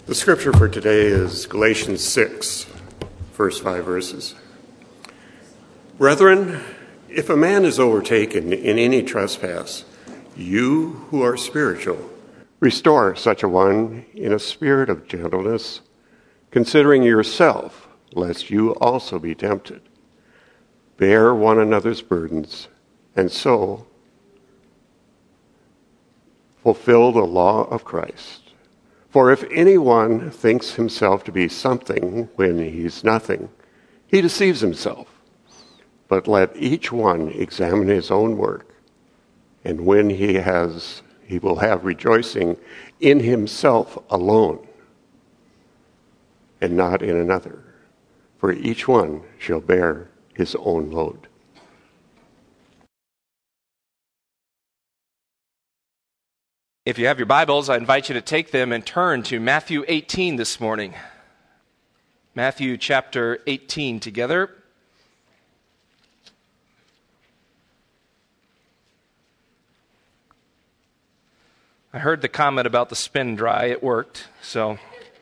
The scripture for today is Galatians 6, first 5 verses. Brethren, if a man is overtaken in any trespass, you who are spiritual, restore such a one in a spirit of gentleness, considering yourself, lest you also be tempted. Bear one another's burdens, and so fulfill the law of Christ. For if anyone thinks himself to be something when he's nothing, he deceives himself. But let each one examine his own work, and when he will have rejoicing in himself alone, and not in another. For each one shall bear his own load. If you have your Bibles, I invite you to take them and turn to Matthew 18 this morning. Matthew chapter 18 together. I heard the comment about the spin dry. It worked, so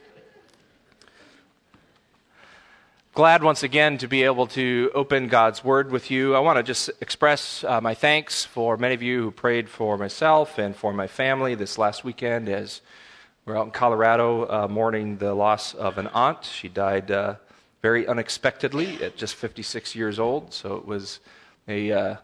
glad once again to be able to open God's Word with you. I want to just express my thanks for many of you who prayed for myself and for my family this last weekend as we're out in Colorado mourning the loss of an aunt. She died very unexpectedly at just 56 years old, so it was it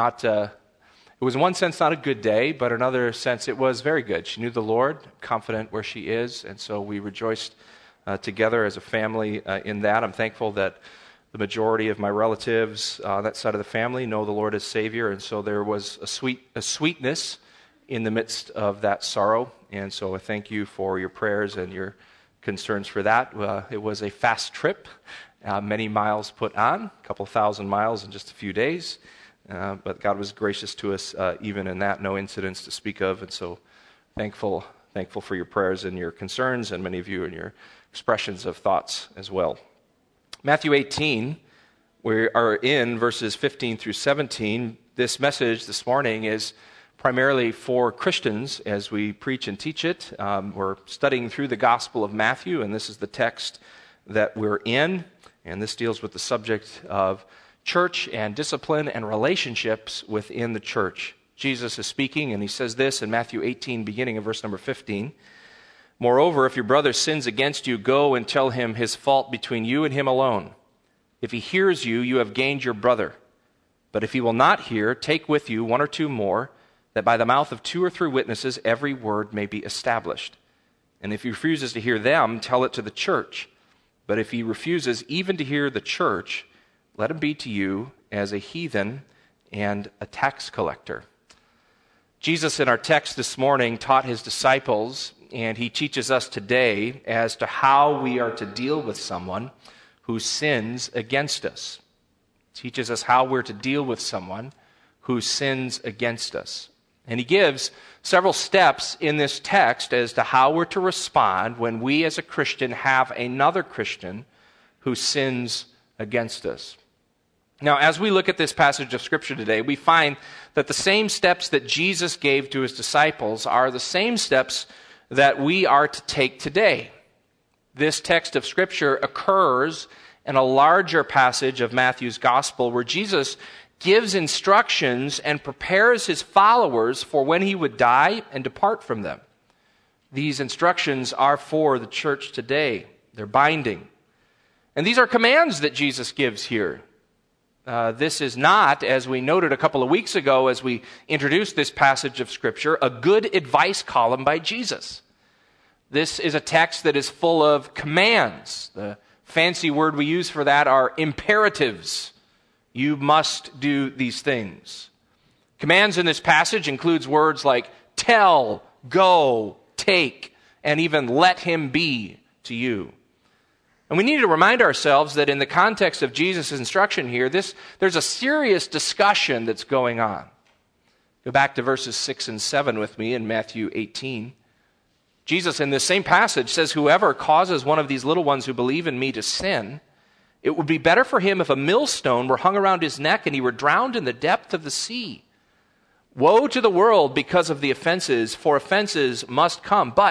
was in one sense not a good day, but in another sense it was very good. She knew the Lord, confident where she is, and so we rejoiced together as a family in that. I'm thankful that the majority of my relatives on that side of the family know the Lord as Savior, and so there was a sweetness in the midst of that sorrow, and so I thank you for your prayers and your concerns for that. It was a fast trip, many miles put on, a couple thousand miles in just a few days, but God was gracious to us even in that, no incidents to speak of, and so thankful for your prayers and your concerns, and many of you and your expressions of thoughts as well. Matthew 18, we are in verses 15 through 17. This message this morning is primarily for Christians as we preach and teach it. We're studying through the Gospel of Matthew, and this is the text that we're in, and this deals with the subject of church and discipline and relationships within the church. Jesus is speaking, and he says this in Matthew 18, beginning of verse number 15. Moreover, if your brother sins against you, go and tell him his fault between you and him alone. If he hears you, you have gained your brother. But if he will not hear, take with you one or two more, that by the mouth of 2 or 3 witnesses every word may be established. And if he refuses to hear them, tell it to the church. But if he refuses even to hear the church, let him be to you as a heathen and a tax collector. Jesus, in our text this morning, taught his disciples, and he teaches us today as to how we are to deal with someone who sins against us. He teaches us how we're to deal with someone who sins against us. And he gives several steps in this text as to how we're to respond when we as a Christian have another Christian who sins against us. Now, as we look at this passage of Scripture today, we find that the same steps that Jesus gave to his disciples are the same steps that we are to take today. This text of Scripture occurs in a larger passage of Matthew's Gospel where Jesus gives instructions and prepares his followers for when he would die and depart from them. These instructions are for the church today. They're binding. And these are commands that Jesus gives here. This is not, as we noted a couple of weeks ago as we introduced this passage of Scripture, a good advice column by Jesus. This is a text that is full of commands. The fancy word we use for that are imperatives. You must do these things. Commands in this passage includes words like tell, go, take, and even let him be to you. And we need to remind ourselves that in the context of Jesus' instruction here, there's a serious discussion that's going on. Go back to verses 6 and 7 with me in Matthew 18. Jesus, in this same passage, says, whoever causes one of these little ones who believe in me to sin, it would be better for him if a millstone were hung around his neck and he were drowned in the depth of the sea. Woe to the world because of the offenses, for offenses must come. But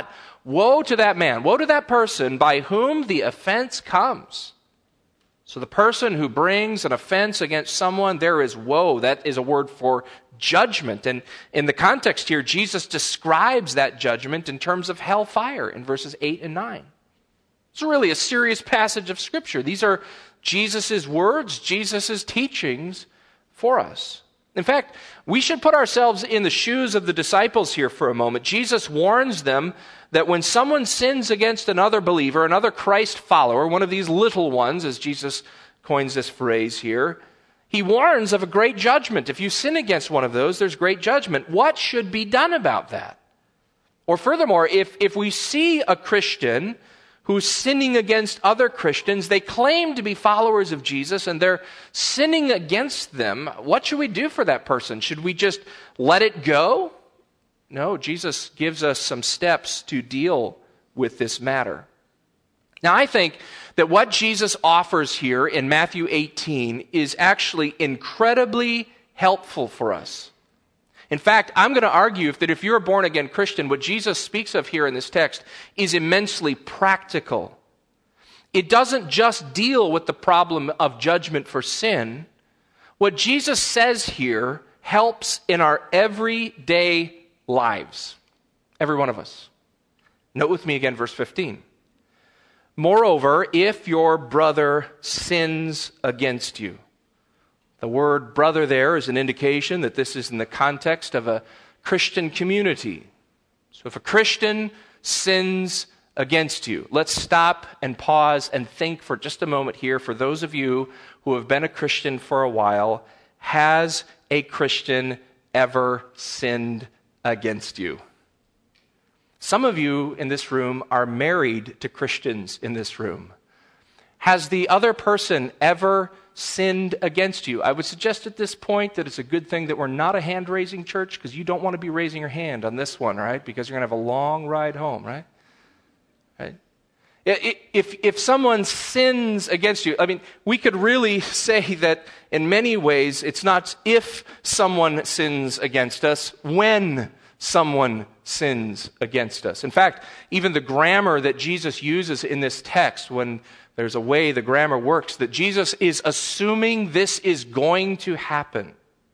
woe to that man, woe to that person by whom the offense comes. So the person who brings an offense against someone, there is woe. That is a word for judgment. And in the context here, Jesus describes that judgment in terms of hellfire in verses 8 and 9. It's really a serious passage of Scripture. These are Jesus' words, Jesus' teachings for us. In fact, we should put ourselves in the shoes of the disciples here for a moment. Jesus warns them that when someone sins against another believer, another Christ follower, one of these little ones, as Jesus coins this phrase here, he warns of a great judgment. If you sin against one of those, there's great judgment. What should be done about that? Or furthermore, if we see a Christian who's sinning against other Christians, they claim to be followers of Jesus, and they're sinning against them, what should we do for that person? Should we just let it go? No, Jesus gives us some steps to deal with this matter. Now, I think that what Jesus offers here in Matthew 18 is actually incredibly helpful for us. In fact, I'm going to argue that if you're a born-again Christian, what Jesus speaks of here in this text is immensely practical. It doesn't just deal with the problem of judgment for sin. What Jesus says here helps in our everyday lives. Every one of us. Note with me again verse 15. Moreover, if your brother sins against you. The word brother there is an indication that this is in the context of a Christian community. So if a Christian sins against you, let's stop and pause and think for just a moment here for those of you who have been a Christian for a while. Has a Christian ever sinned against you? Some of you in this room are married to Christians in this room. Has the other person ever sinned against you? I would suggest at this point that it's a good thing that we're not a hand-raising church, because you don't want to be raising your hand on this one, right? Because you're going to have a long ride home, right? Right? If someone sins against you, I mean, we could really say that in many ways it's not if someone sins against us, when someone sins against us. In fact, even the grammar that Jesus uses in this text, when there's a way the grammar works, that Jesus is assuming this is going to happen.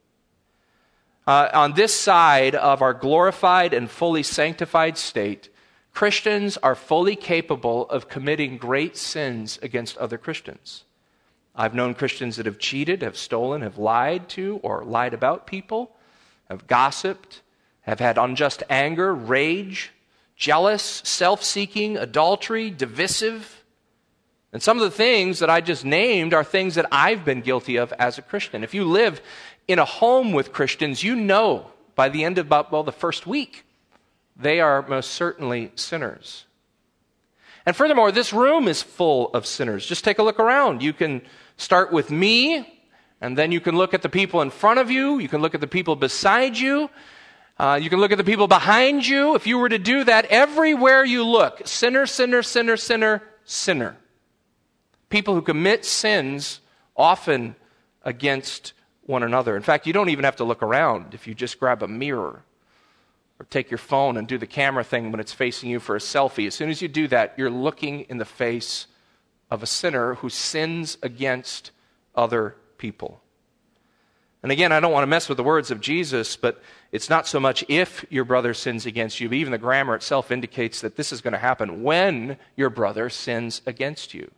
On this side of our glorified and fully sanctified state, Christians are fully capable of committing great sins against other Christians. I've known Christians that have cheated, have stolen, have lied to or lied about people, have gossiped, have had unjust anger, rage, jealous, self-seeking, adultery, divisive. And some of the things that I just named are things that I've been guilty of as a Christian. If you live in a home with Christians, you know by the end of the first week, they are most certainly sinners. And furthermore, this room is full of sinners. Just take a look around. You can start with me, and then you can look at the people in front of you. You can look at the people beside you. You can look at the people behind you. If you were to do that, everywhere you look, sinner, sinner, sinner, sinner, sinner. People who commit sins often against one another. In fact, you don't even have to look around if you just grab a mirror or take your phone and do the camera thing when it's facing you for a selfie. As soon as you do that, you're looking in the face of a sinner who sins against other people. And again, I don't want to mess with the words of Jesus, but it's not so much if your brother sins against you, but even the grammar itself indicates that this is going to happen when your brother sins against you.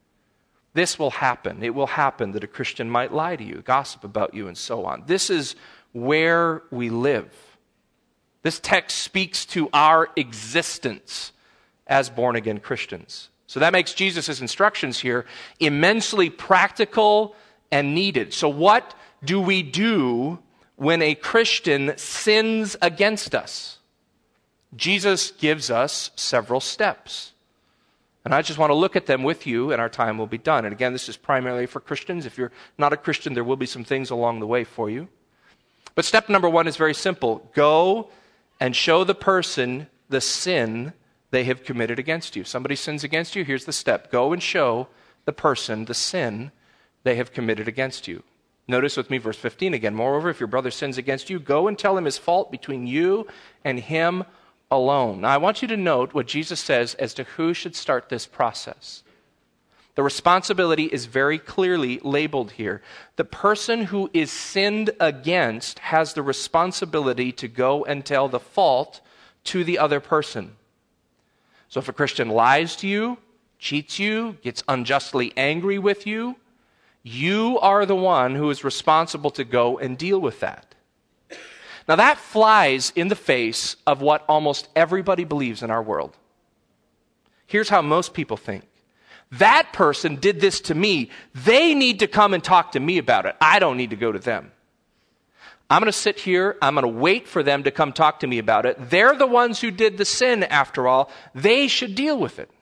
This will happen. It will happen that a Christian might lie to you, gossip about you, and so on. This is where we live. This text speaks to our existence as born-again Christians. So that makes Jesus' instructions here immensely practical and needed. So what do we do when a Christian sins against us? Jesus gives us several steps. And I just want to look at them with you, and our time will be done. And again, this is primarily for Christians. If you're not a Christian, there will be some things along the way for you. But step number one is very simple. Go and show the person the sin they have committed against you. Somebody sins against you, here's the step. Go and show the person the sin they have committed against you. Notice with me verse 15 again. Moreover, if your brother sins against you, go and tell him his fault between you and him alone. Now, I want you to note what Jesus says as to who should start this process. The responsibility is very clearly labeled here. The person who is sinned against has the responsibility to go and tell the fault to the other person. So if a Christian lies to you, cheats you, gets unjustly angry with you, you are the one who is responsible to go and deal with that. Now that flies in the face of what almost everybody believes in our world. Here's how most people think. That person did this to me. They need to come and talk to me about it. I don't need to go to them. I'm going to sit here. I'm going to wait for them to come talk to me about it. They're the ones who did the sin, after all. They should deal with it.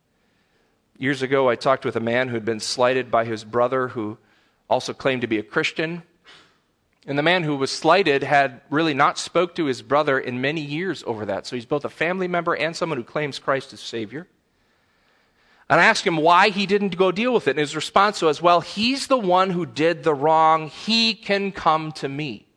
Years ago, I talked with a man who had been slighted by his brother, who also claimed to be a Christian. And the man who was slighted had really not spoke to his brother in many years over that. So he's both a family member and someone who claims Christ as Savior. And I asked him why he didn't go deal with it. And his response was, well, he's the one who did the wrong. He can come to me.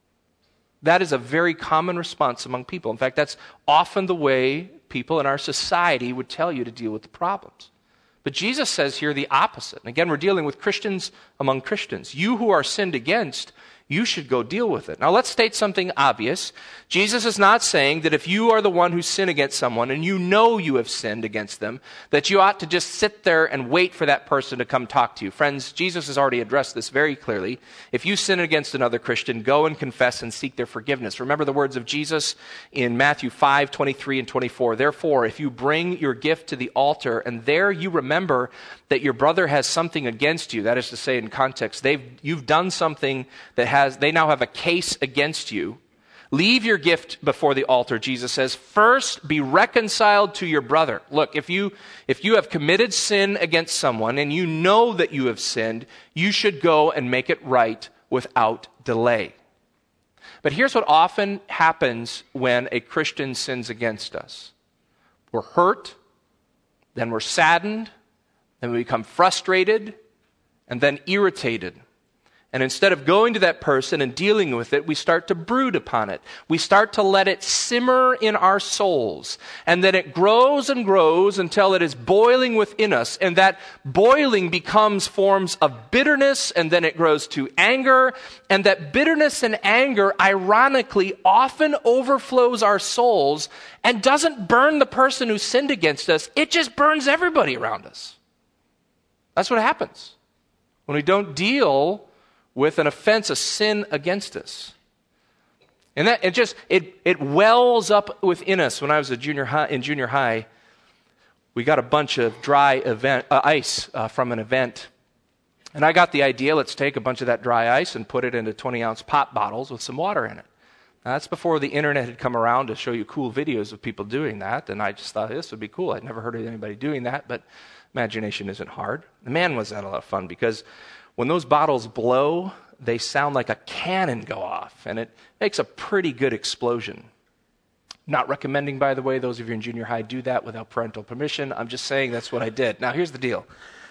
That is a very common response among people. In fact, that's often the way people in our society would tell you to deal with the problems. But Jesus says here the opposite. And again, we're dealing with Christians among Christians. You who are sinned against, you should go deal with it. Now let's state something obvious. Jesus is not saying that if you are the one who sinned against someone and you know you have sinned against them, that you ought to just sit there and wait for that person to come talk to you. Friends, Jesus has already addressed this very clearly. If you sin against another Christian, go and confess and seek their forgiveness. Remember the words of Jesus in Matthew 5:23 and 24. Therefore, if you bring your gift to the altar and there you remember that your brother has something against you, that is to say in context, you've done something that they now have a case against you. Leave your gift before the altar, Jesus says. First, be reconciled to your brother. Look, if you have committed sin against someone and you know that you have sinned, you should go and make it right without delay. But here's what often happens when a Christian sins against us. We're hurt, then we're saddened, then we become frustrated, and then irritated. And instead of going to that person and dealing with it, we start to brood upon it. We start to let it simmer in our souls. And then it grows and grows until it is boiling within us. And that boiling becomes forms of bitterness, and then it grows to anger. And that bitterness and anger, ironically, often overflows our souls and doesn't burn the person who sinned against us. It just burns everybody around us. That's what happens when we don't deal with an offense, a sin against us. And that it wells up within us. When I was in junior high, we got a bunch of dry ice from an event. And I got the idea, let's take a bunch of that dry ice and put it into 20-ounce pop bottles with some water in it. Now, that's before the internet had come around to show you cool videos of people doing that. And I just thought this would be cool. I'd never heard of anybody doing that, but imagination isn't hard. The man was having a lot of fun because when those bottles blow, they sound like a cannon go off, and it makes a pretty good explosion. Not recommending, by the way, those of you in junior high do that without parental permission. I'm just saying that's what I did. Now, here's the deal.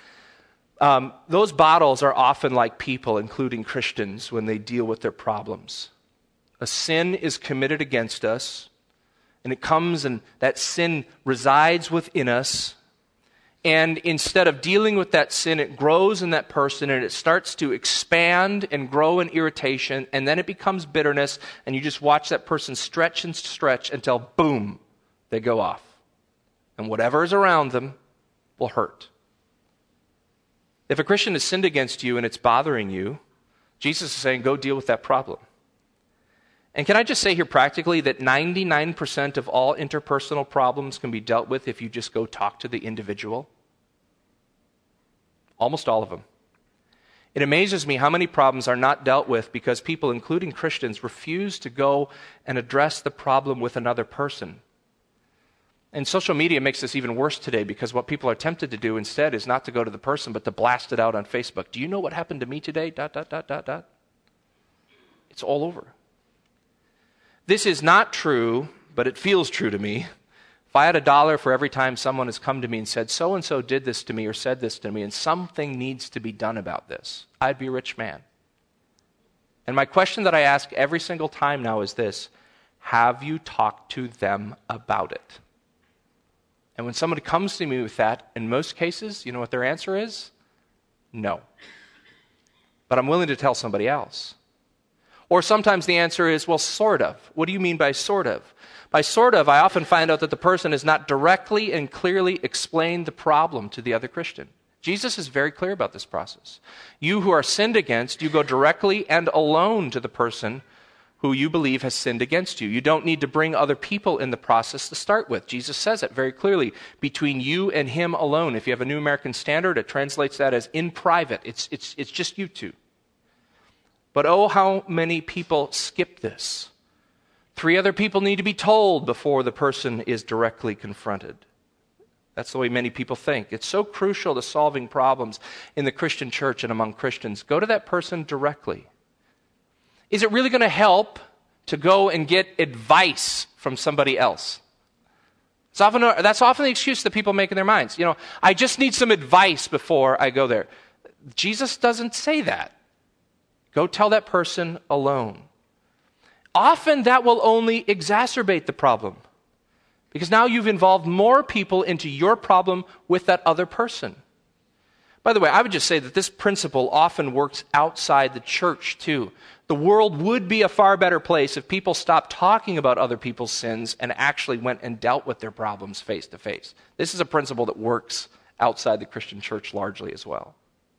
Those bottles are often like people, including Christians, when they deal with their problems. A sin is committed against us, and it comes and that sin resides within us. And instead of dealing with that sin, it grows in that person and it starts to expand and grow in irritation, and then it becomes bitterness, and you just watch that person stretch and stretch until, boom, they go off. And whatever is around them will hurt. If a Christian has sinned against you and it's bothering you, Jesus is saying, go deal with that problem. And can I just say here practically that 99% of all interpersonal problems can be dealt with if you just go talk to the individual? Almost all of them. It amazes me how many problems are not dealt with because people, including Christians, refuse to go and address the problem with another person. And social media makes this even worse today because what people are tempted to do instead is not to go to the person but to blast it out on Facebook. Do you know what happened to me today? ... It's all over. This is not true, but it feels true to me. If I had $1 for every time someone has come to me and said, so-and-so did this to me or said this to me, and something needs to be done about this, I'd be a rich man. And my question that I ask every single time now is this: Have you talked to them about it? And when somebody comes to me with that, in most cases, you know what their answer is? No. But I'm willing to tell somebody else. Or sometimes the answer is, well, sort of. What do you mean by sort of? By sort of, I often find out that the person has not directly and clearly explained the problem to the other Christian. Jesus is very clear about this process. You who are sinned against, you go directly and alone to the person who you believe has sinned against you. You don't need to bring other people in the process to start with. Jesus says it very clearly, between you and him alone. If you have a New American Standard, it translates that as in private. It's just you two. But oh, how many people skip this. 3 other people need to be told before the person is directly confronted. That's the way many people think. It's so crucial to solving problems in the Christian church and among Christians. Go to that person directly. Is it really going to help to go and get advice from somebody else? That's often the excuse that people make in their minds. You know, I just need some advice before I go there. Jesus doesn't say that. Go tell that person alone. Often that will only exacerbate the problem, because now you've involved more people into your problem with that other person. By the way, I would just say that this principle often works outside the church too. The world would be a far better place if people stopped talking about other people's sins and actually went and dealt with their problems face to face. This is a principle that works outside the Christian church largely as well.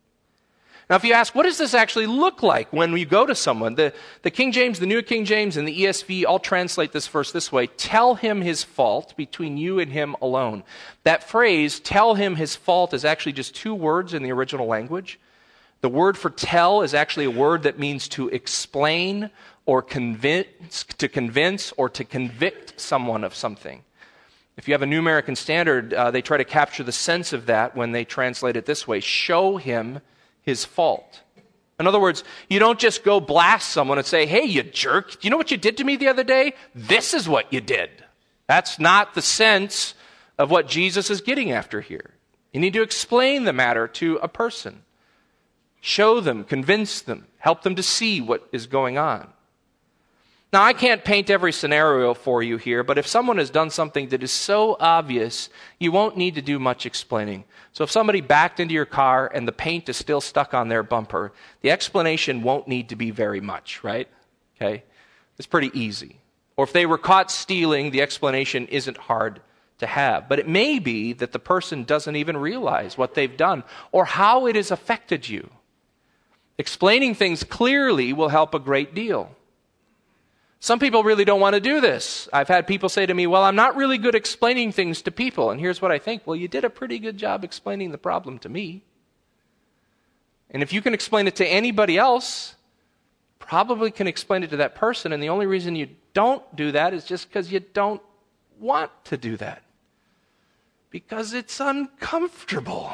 Now, if you ask, what does this actually look like when we go to someone? The King James, the New King James, and the ESV all translate this verse this way: tell him his fault between you and him alone. That phrase, tell him his fault, is actually just 2 words in the original language. The word for tell is actually a word that means to explain or convince or to convict someone of something. If you have a New American Standard, they try to capture the sense of that when they translate it this way: show him his fault. In other words, you don't just go blast someone and say, hey, you jerk, do you know what you did to me the other day? This is what you did. That's not the sense of what Jesus is getting after here. You need to explain the matter to a person. Show them, convince them, help them to see what is going on. Now, I can't paint every scenario for you here, but if someone has done something that is so obvious, you won't need to do much explaining. So if somebody backed into your car and the paint is still stuck on their bumper, the explanation won't need to be very much, right? Okay? It's pretty easy. Or if they were caught stealing, the explanation isn't hard to have. But it may be that the person doesn't even realize what they've done or how it has affected you. Explaining things clearly will help a great deal. Some people really don't want to do this. I've had people say to me, well, I'm not really good explaining things to people. And here's what I think. Well, you did a pretty good job explaining the problem to me. And if you can explain it to anybody else, probably can explain it to that person. And the only reason you don't do that is just because you don't want to do that. Because it's uncomfortable.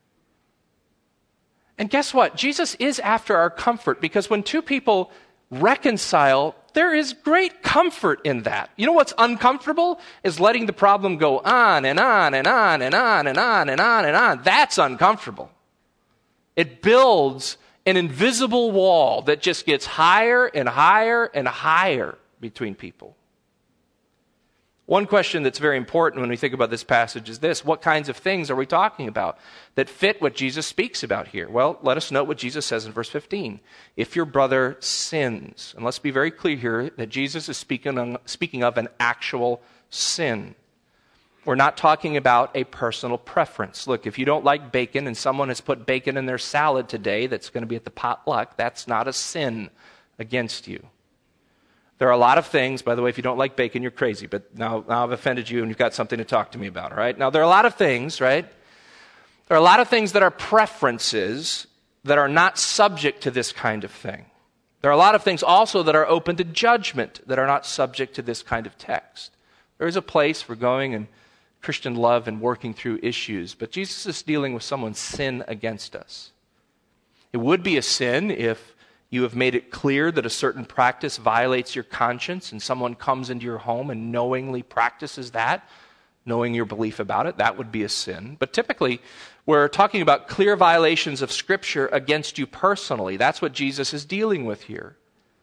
And guess what? Jesus is after our comfort, because when 2 people reconcile, there is great comfort in that. You know what's uncomfortable? Is letting the problem go on and on and on and on and on and on and on. That's uncomfortable. It builds an invisible wall that just gets higher and higher and higher between people. One question that's very important when we think about this passage is this: what kinds of things are we talking about that fit what Jesus speaks about here? Well, let us note what Jesus says in verse 15. If your brother sins, and let's be very clear here that Jesus is speaking of an actual sin. We're not talking about a personal preference. Look, if you don't like bacon and someone has put bacon in their salad today that's going to be at the potluck, that's not a sin against you. There are a lot of things, by the way, if you don't like bacon, you're crazy, but now I've offended you and you've got something to talk to me about, all right? Now, there are a lot of things, right? There are a lot of things that are preferences that are not subject to this kind of thing. There are a lot of things also that are open to judgment that are not subject to this kind of text. There is a place for going in Christian love and working through issues, but Jesus is dealing with someone's sin against us. It would be a sin if you have made it clear that a certain practice violates your conscience and someone comes into your home and knowingly practices that, knowing your belief about it. That would be a sin. But typically, we're talking about clear violations of Scripture against you personally. That's what Jesus is dealing with here.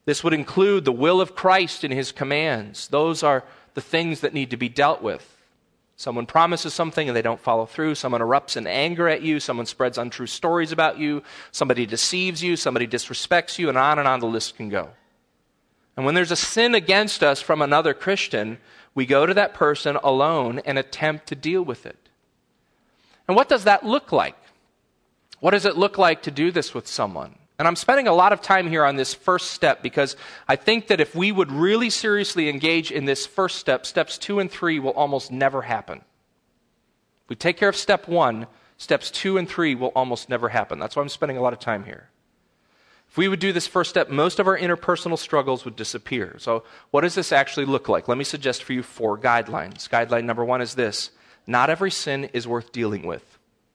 This would include the will of Christ and his commands. Those are the things that need to be dealt with. Someone promises something and they don't follow through. Someone erupts in anger at you. Someone spreads untrue stories about you. Somebody deceives you. Somebody disrespects you, and on the list can go. And when there's a sin against us from another Christian, we go to that person alone and attempt to deal with it. And what does that look like? What does it look like to do this with someone? And I'm spending a lot of time here on this first step because I think that if we would really seriously engage in this first step, steps 2 and 3 will almost never happen. If we take care of step 1, steps 2 and 3 will almost never happen. That's why I'm spending a lot of time here. If we would do this first step, most of our interpersonal struggles would disappear. So what does this actually look like? Let me suggest for you 4 guidelines. Guideline number 1 is this: not every sin is worth dealing with.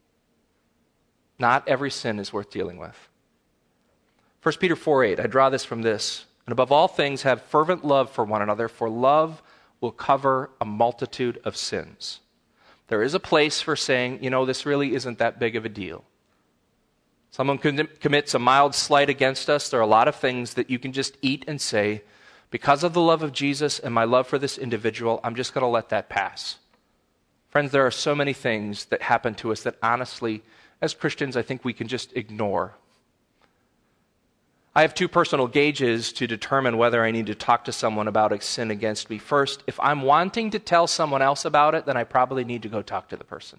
Not every sin is worth dealing with. 1 Peter 4:8, I draw this from this. And above all things, have fervent love for one another, for love will cover a multitude of sins. There is a place for saying, this really isn't that big of a deal. Someone commits a mild slight against us. There are a lot of things that you can just eat and say, because of the love of Jesus and my love for this individual, I'm just going to let that pass. Friends, there are so many things that happen to us that honestly, as Christians, I think we can just ignore. I have 2 personal gauges to determine whether I need to talk to someone about a sin against me. First, if I'm wanting to tell someone else about it, then I probably need to go talk to the person.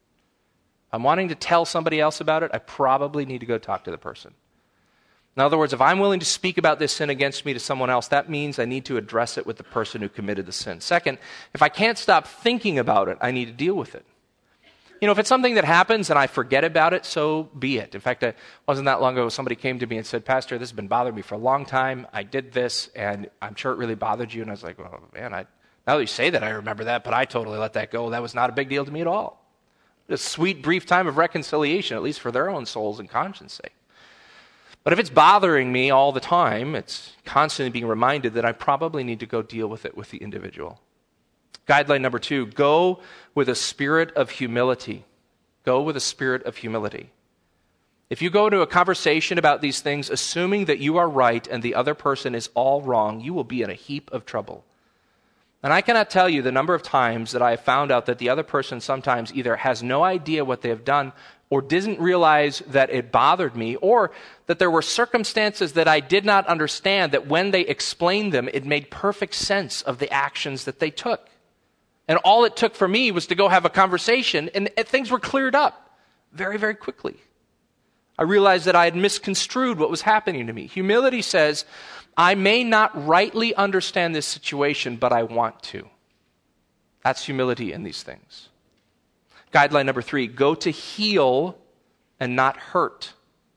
If I'm wanting to tell somebody else about it, I probably need to go talk to the person. In other words, if I'm willing to speak about this sin against me to someone else, that means I need to address it with the person who committed the sin. Second, if I can't stop thinking about it, I need to deal with it. If it's something that happens and I forget about it, so be it. In fact, it wasn't that long ago somebody came to me and said, Pastor, this has been bothering me for a long time. I did this, and I'm sure it really bothered you. And I was like, well, man, now that you say that, I remember that, but I totally let that go. That was not a big deal to me at all. A sweet, brief time of reconciliation, at least for their own souls and conscience sake. But if it's bothering me all the time, it's constantly being reminded that I probably need to go deal with it with the individual. Guideline number 2, go with a spirit of humility. Go with a spirit of humility. If you go to a conversation about these things, assuming that you are right and the other person is all wrong, you will be in a heap of trouble. And I cannot tell you the number of times that I have found out that the other person sometimes either has no idea what they have done or didn't realize that it bothered me, or that there were circumstances that I did not understand that when they explained them, it made perfect sense of the actions that they took. And all it took for me was to go have a conversation, and things were cleared up very, very quickly. I realized that I had misconstrued what was happening to me. Humility says, I may not rightly understand this situation, but I want to. That's humility in these things. Guideline number 3, go to heal and not hurt.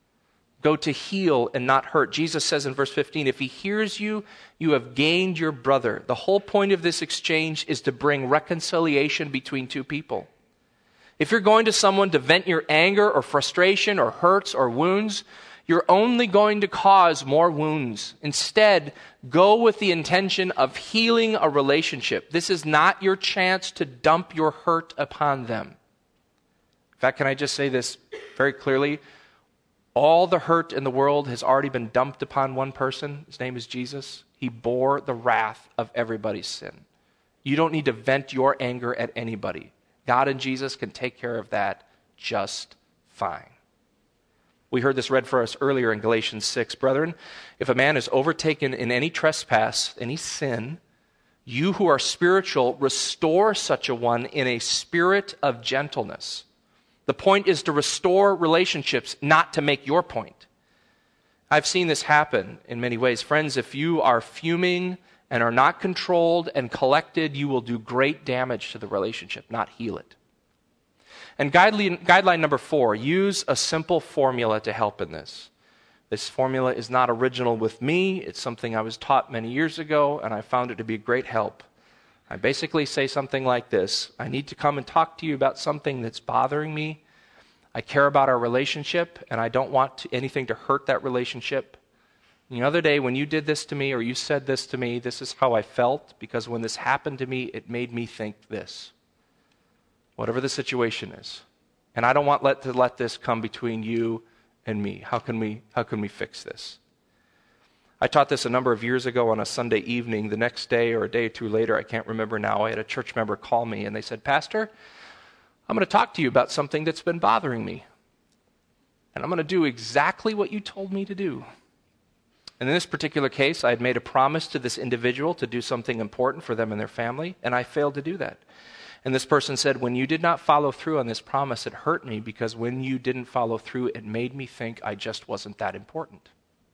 Go to heal and not hurt. Jesus says in verse 15, if he hears you, you have gained your brother. The whole point of this exchange is to bring reconciliation between 2 people. If you're going to someone to vent your anger or frustration or hurts or wounds, you're only going to cause more wounds. Instead, go with the intention of healing a relationship. This is not your chance to dump your hurt upon them. In fact, can I just say this very clearly? All the hurt in the world has already been dumped upon one person. His name is Jesus. He bore the wrath of everybody's sin. You don't need to vent your anger at anybody. God and Jesus can take care of that just fine. We heard this read for us earlier in Galatians 6. Brethren, if a man is overtaken in any trespass, any sin, you who are spiritual, restore such a one in a spirit of gentleness. The point is to restore relationships, not to make your point. I've seen this happen in many ways. Friends, if you are fuming and are not controlled and collected, you will do great damage to the relationship, not heal it. And guideline number 4, use a simple formula to help in this. This formula is not original with me. It's something I was taught many years ago, and I found it to be a great help. I basically say something like this: I need to come and talk to you about something that's bothering me. I care about our relationship, and I don't want anything to hurt that relationship. And the other day, when you did this to me or you said this to me, this is how I felt, because when this happened to me, it made me think this. Whatever the situation is. And I don't want to let this come between you and me. How can we fix this? I taught this a number of years ago on a Sunday evening. The next day or a day or two later, I can't remember now, I had a church member call me and they said, "Pastor, I'm going to talk to you about something that's been bothering me. And I'm going to do exactly what you told me to do." And in this particular case, I had made a promise to this individual to do something important for them and their family, and I failed to do that. And this person said, "When you did not follow through on this promise, it hurt me because when you didn't follow through, it made me think I just wasn't that important."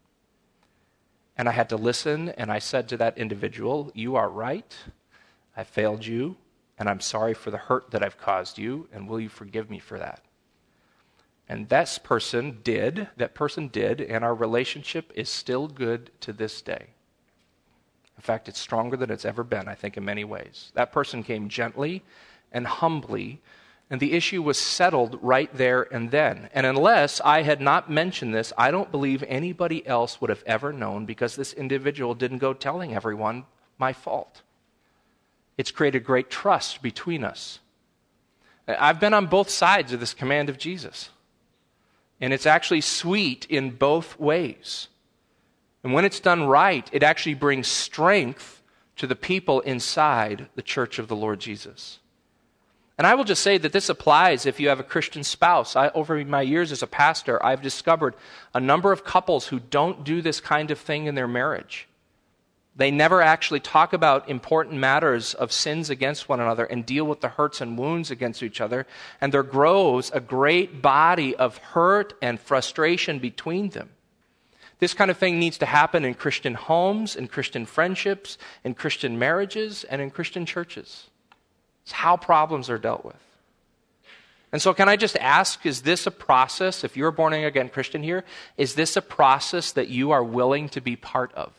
And I had to listen, and I said to that individual, "You are right. I failed you, and I'm sorry for the hurt that I've caused you, and will you forgive me for that?" And that person did, and our relationship is still good to this day. In fact, it's stronger than it's ever been, I think, in many ways. That person came gently and humbly, and the issue was settled right there and then. And unless I had not mentioned this, I don't believe anybody else would have ever known, because this individual didn't go telling everyone my fault. It's created great trust between us. I've been on both sides of this command of Jesus. And it's actually sweet in both ways. And when it's done right, it actually brings strength to the people inside the church of the Lord Jesus. And I will just say that this applies if you have a Christian spouse. Over my years as a pastor, I've discovered a number of couples who don't do this kind of thing in their marriage. They never actually talk about important matters of sins against one another and deal with the hurts and wounds against each other. And there grows a great body of hurt and frustration between them. This kind of thing needs to happen in Christian homes, in Christian friendships, in Christian marriages, and in Christian churches. It's how problems are dealt with. And so can I just ask, is this a process, if you're a born-again Christian here, is this a process that you are willing to be part of?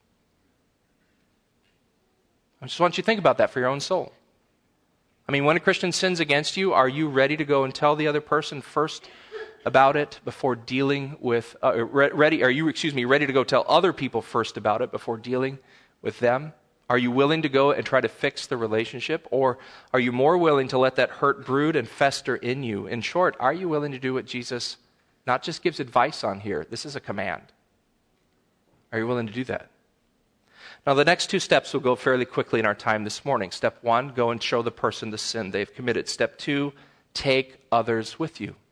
I just want you to think about that for your own soul. I mean, when a Christian sins against you, are you ready to go and tell the other person first about it before dealing with, ready to go tell other people first about it before dealing with them? Are you willing to go and try to fix the relationship? Or are you more willing to let that hurt brood and fester in you? In short, are you willing to do what Jesus not just gives advice on here? This is a command. Are you willing to do that? Now, the next two steps will go fairly quickly in our time this morning. Step 1, go and show the person the sin they've committed. Step 2, take others with you.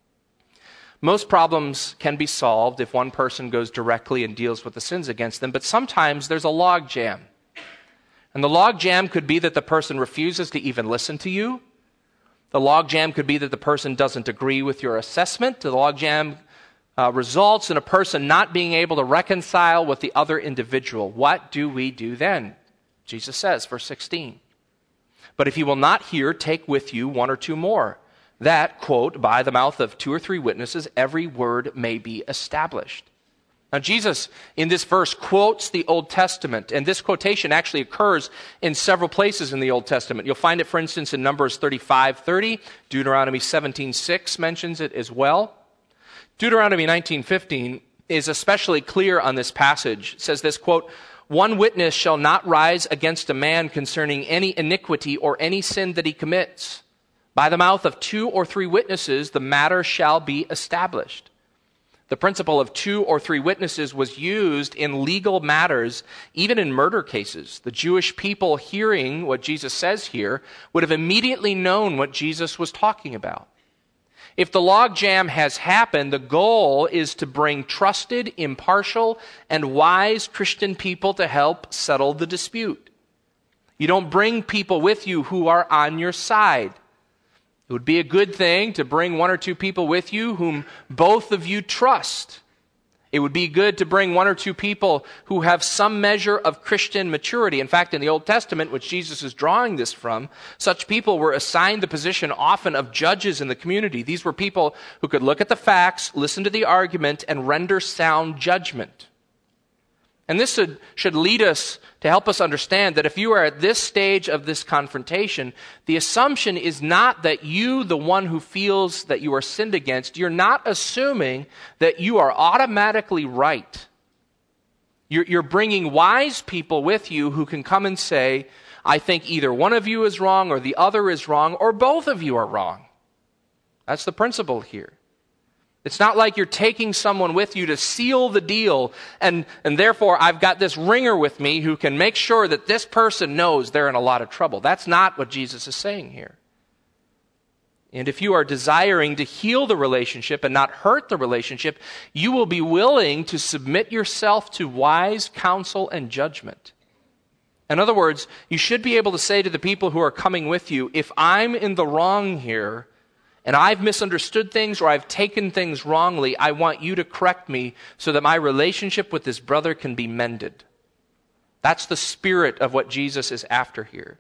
Most problems can be solved if one person goes directly and deals with the sins against them, but sometimes there's a log jam. And the log jam could be that the person refuses to even listen to you. The log jam could be that the person doesn't agree with your assessment. The log jam results in a person not being able to reconcile with the other individual. What do we do then? Jesus says, verse 16, "But if you will not hear, take with you one or two more, that, quote, by the mouth of 2 or 3 witnesses, every word may be established." Now, Jesus, in this verse, quotes the Old Testament, and this quotation actually occurs in several places in the Old Testament. You'll find it, for instance, in Numbers 35:30. Deuteronomy 17:6 mentions it as well. Deuteronomy 19:15 is especially clear on this passage. It says this, quote, "One witness shall not rise against a man concerning any iniquity or any sin that he commits. By the mouth of 2 or 3 witnesses, the matter shall be established." The principle of 2 or 3 witnesses was used in legal matters, even in murder cases. The Jewish people, hearing what Jesus says here, would have immediately known what Jesus was talking about. If the logjam has happened, the goal is to bring trusted, impartial, and wise Christian people to help settle the dispute. You don't bring people with you who are on your side. It would be a good thing to bring 1 or 2 people with you whom both of you trust. It would be good to bring 1 or 2 people who have some measure of Christian maturity. In fact, in the Old Testament, which Jesus is drawing this from, such people were assigned the position often of judges in the community. These were people who could look at the facts, listen to the argument, and render sound judgment. And this should lead us to help us understand that if you are at this stage of this confrontation, the assumption is not that you, the one who feels that you are sinned against, you're not assuming that you are automatically right. You're bringing wise people with you who can come and say, I think either one of you is wrong or the other is wrong or both of you are wrong. That's the principle here. It's not like you're taking someone with you to seal the deal, and therefore I've got this ringer with me who can make sure that this person knows they're in a lot of trouble. That's not what Jesus is saying here. And if you are desiring to heal the relationship and not hurt the relationship, you will be willing to submit yourself to wise counsel and judgment. In other words, you should be able to say to the people who are coming with you, if I'm in the wrong here, and I've misunderstood things or I've taken things wrongly, I want you to correct me so that my relationship with this brother can be mended. That's the spirit of what Jesus is after here.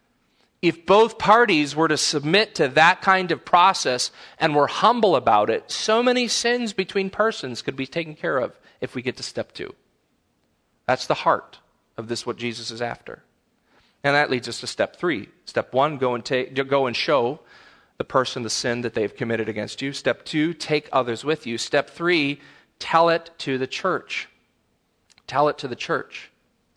If both parties were to submit to that kind of process and were humble about it, so many sins between persons could be taken care of if we get to step 2. That's the heart of this, what Jesus is after. And that leads us to step 3. Step 1, go and show the person the sin that they've committed against you. Step 2, take others with you. Step 3, tell it to the church. Tell it to the church.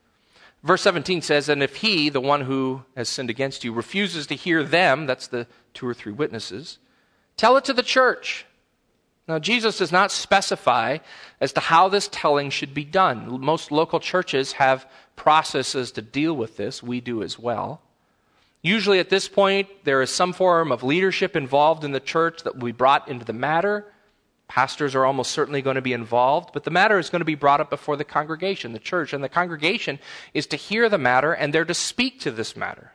Verse 17 says, and if he, the one who has sinned against you, refuses to hear them, that's the 2 or 3 witnesses, tell it to the church. Now, Jesus does not specify as to how this telling should be done. Most local churches have processes to deal with this. We do as well. Usually at this point, there is some form of leadership involved in the church that will be brought into the matter. Pastors are almost certainly going to be involved, but the matter is going to be brought up before the congregation, the church, and the congregation is to hear the matter and they're to speak to this matter.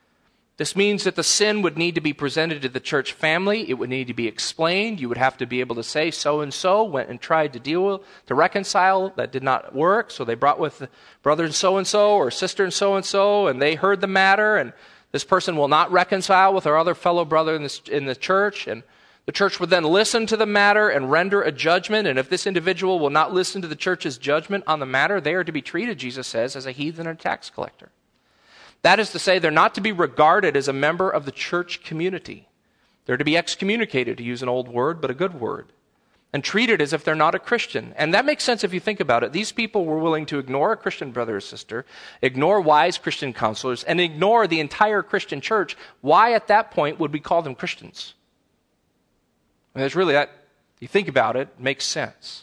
This means that the sin would need to be presented to the church family. It would need to be explained. You would have to be able to say, so-and-so went and tried to reconcile. That did not work, so they brought with brother so-and-so or sister so-and-so, and they heard the matter, and this person will not reconcile with our other fellow brother in the church, and the church would then listen to the matter and render a judgment, and if this individual will not listen to the church's judgment on the matter, they are to be treated, Jesus says, as a heathen and tax collector. That is to say, they're not to be regarded as a member of the church community. They're to be excommunicated, to use an old word, but a good word, and treated as if they're not a Christian. And that makes sense if you think about it. These people were willing to ignore a Christian brother or sister, ignore wise Christian counselors, and ignore the entire Christian church. Why at that point would we call them Christians? I mean, it's really that, you think about it, it makes sense.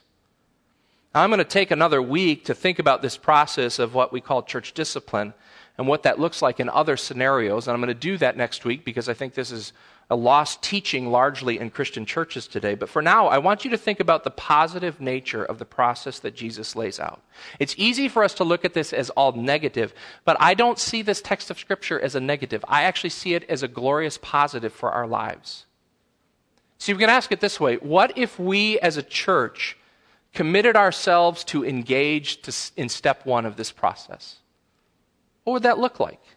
Now, I'm going to take another week to think about this process of what we call church discipline and what that looks like in other scenarios. And I'm going to do that next week because I think this is a lost teaching largely in Christian churches today. But for now, I want you to think about the positive nature of the process that Jesus lays out. It's easy for us to look at this as all negative, but I don't see this text of Scripture as a negative. I actually see it as a glorious positive for our lives. See, we can ask it this way. What if we as a church committed ourselves to engage in step 1 of this process? What would that look like?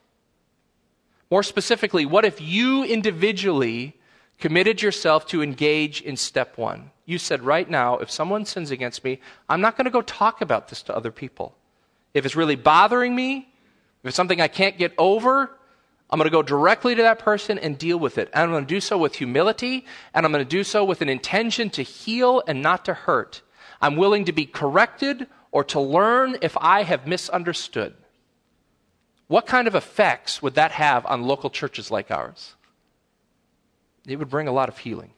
More specifically, what if you individually committed yourself to engage in step 1? You said, right now, if someone sins against me, I'm not going to go talk about this to other people. If it's really bothering me, if it's something I can't get over, I'm going to go directly to that person and deal with it. And I'm going to do so with humility, and I'm going to do so with an intention to heal and not to hurt. I'm willing to be corrected or to learn if I have misunderstood. What kind of effects would that have on local churches like ours? It would bring a lot of healing.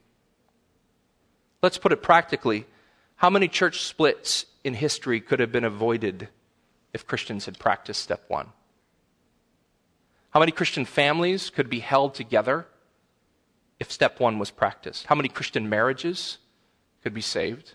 Let's put it practically. How many church splits in history could have been avoided if Christians had practiced step 1? How many Christian families could be held together if step 1 was practiced? How many Christian marriages could be saved?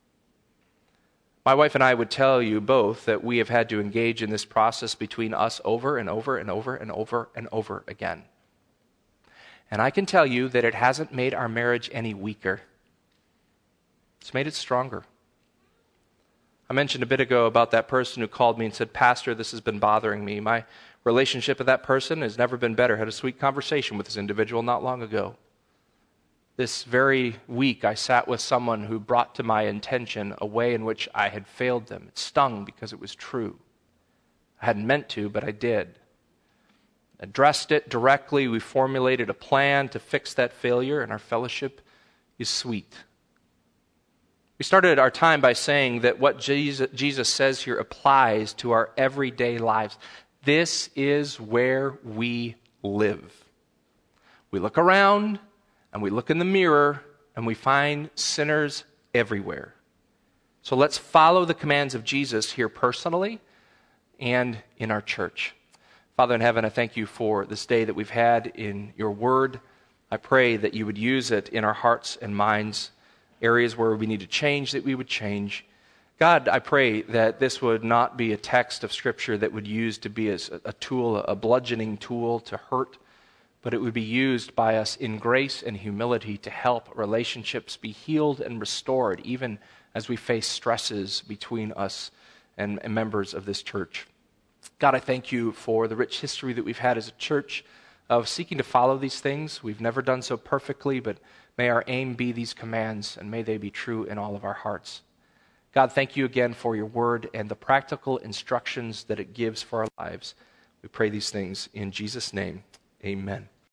My wife and I would tell you both that we have had to engage in this process between us over and over and over and over and over again. And I can tell you that it hasn't made our marriage any weaker. It's made it stronger. I mentioned a bit ago about that person who called me and said, Pastor, this has been bothering me. My relationship with that person has never been better. I had a sweet conversation with this individual not long ago. This very week, I sat with someone who brought to my attention a way in which I had failed them. It stung because it was true. I hadn't meant to, but I did. Addressed it directly. We formulated a plan to fix that failure, and our fellowship is sweet. We started our time by saying that what Jesus says here applies to our everyday lives. This is where we live. We look around, and we look in the mirror, and we find sinners everywhere. So let's follow the commands of Jesus here personally and in our church. Father in heaven, I thank you for this day that we've had in your word. I pray that you would use it in our hearts and minds, areas where we need to change, that we would change. God, I pray that this would not be a text of Scripture that would use to be as a tool, a bludgeoning tool to hurt, but it would be used by us in grace and humility to help relationships be healed and restored, even as we face stresses between us and members of this church. God, I thank you for the rich history that we've had as a church of seeking to follow these things. We've never done so perfectly, but may our aim be these commands, and may they be true in all of our hearts. God, thank you again for your word and the practical instructions that it gives for our lives. We pray these things in Jesus' name. Amen.